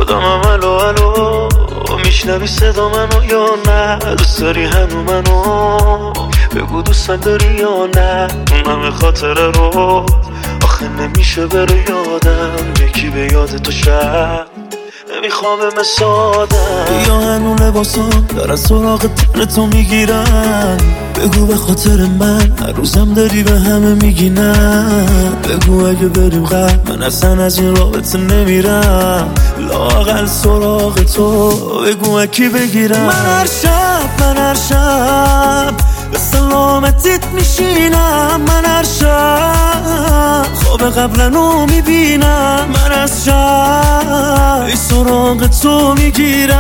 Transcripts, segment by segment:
خودمم الو الو میشنوی صدا منو یا نه؟ دوست داری هنو منو؟ بگو دوستم داری یا نه؟ اون همه خاطره رو آخه نمیشه بره یادم، یکی به یاد تو شب نمیخوام سادم. یا هنو لباسام دارن سراغ تن تو میگیرن، بگو به خاطر من هر روزم داری به همه میگی نه. بگو اگه بریم قبل من اصلا از این رابطه نمیرم، لااقل سراغ تو بگو اکی بگیرم. من هر شب به سلامتیت میشینم، من هر شب خواب قبلنو میبینم، من از شب ای سراغ تو میگیرم.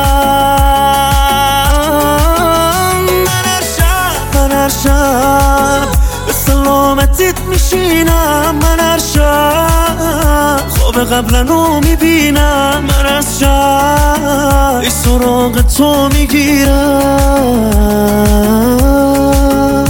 من هر شب به سلامتیت میشینم، من هر شب خواب قبلنو میبینم، من از شب ای سراغ تو میگیرم.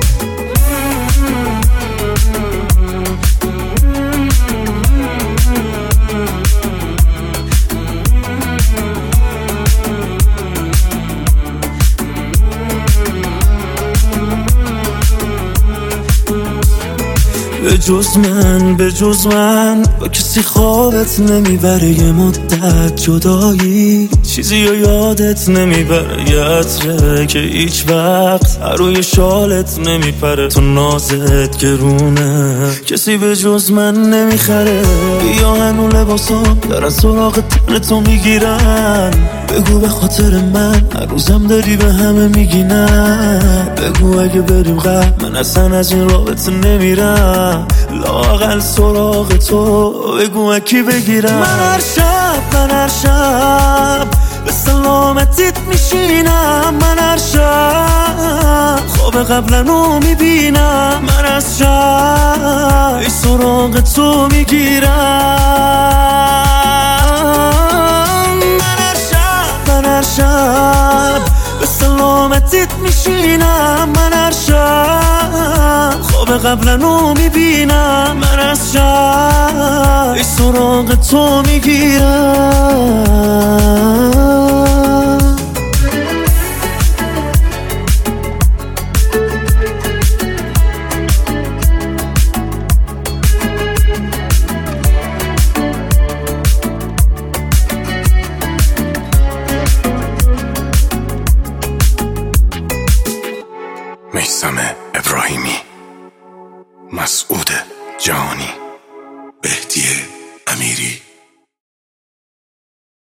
به جز من با کسی خوابت نمیبره، یه مدت جدایی چیزی رو یادت نمیبره، یه عطره که هیچ وقت روی شالت نمیپره، تو نازت گرونه کسی به جز من نمیخره. یا هنو لباسام دارن سراغ تن تو میگیرن، بگو به خاطر من هر روزم داری به همه میگی نه. بگو اگه بریم قبل من اصلا از این رابطه نمیرم، لااقل سراغ تو بگو اکی بگیرم. من هر شب به سلامتیت میشینم، من هر شب خواب قبلنو میبینم، من از شب ای سراغ تو میگیرم. من هر شب به سلامتیت میشینم، من هر شب خواب قبلنو میبینم، من از شب ای سراغ تو میگیرم. میثم ابراهیمی، مسعود جهانی، بهدی امیری.